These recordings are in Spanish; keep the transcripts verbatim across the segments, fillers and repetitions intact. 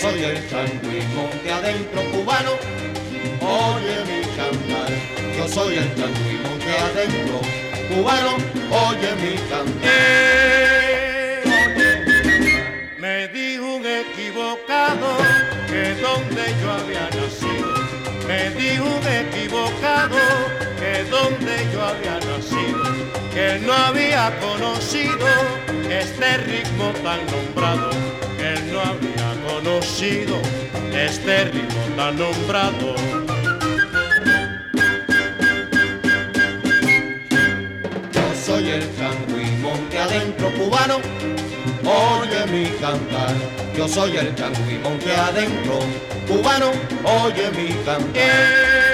soy el changüí, monte adentro cubano, oye mi cantar. Yo soy el changüí, monte adentro cubano, oye mi cantar. Me dijo un equivocado que donde yo había nacido, me dijo un equivocado que donde yo había nacido, que él no había conocido este ritmo tan nombrado, que él no había conocido este ritmo tan nombrado. Yo soy el changüí, monte adentro cubano, oye mi cantar. Yo soy el changüí, monte adentro cubano, oye mi cantar.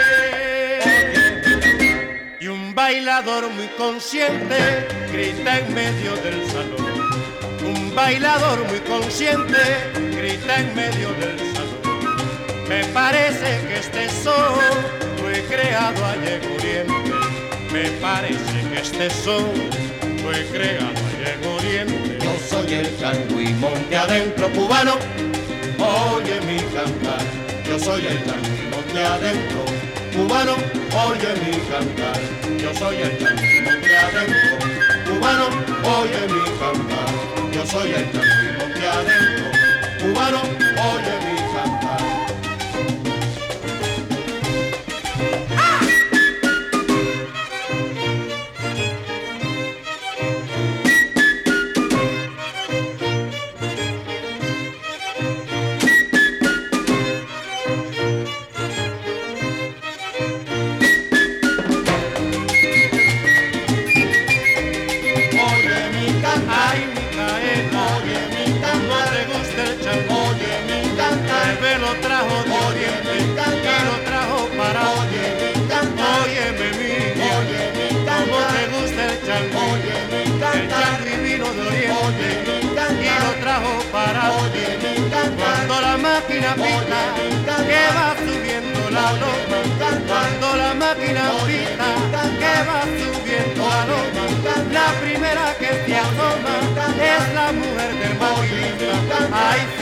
Y un bailador muy consciente grita en medio del salón. Un bailador muy consciente grita en medio del salón. Me parece que este son fue creado ayer en Oriente. Me parece que este son fue creado ayer en Oriente. Yo soy el changüí, monte adentro cubano, oye mi cantar. Yo soy el changüí, monte adentro cubano, oye mi cantar. Yo soy el changüí, monte adentro cubano, oye mi cantar. Yo soy el changüí, monte adentro cubano, oye mi cantar. Lo trajo de Oriente y lo trajo para oye, óyeme mi como te gusta el changüí, el changüí vino de Oriente y lo trajo para cuando la máquina pita que va subiendo la loma, cuando la máquina pita que va subiendo la loma, la primera que se asoma es la mujer del maquinista. Ay,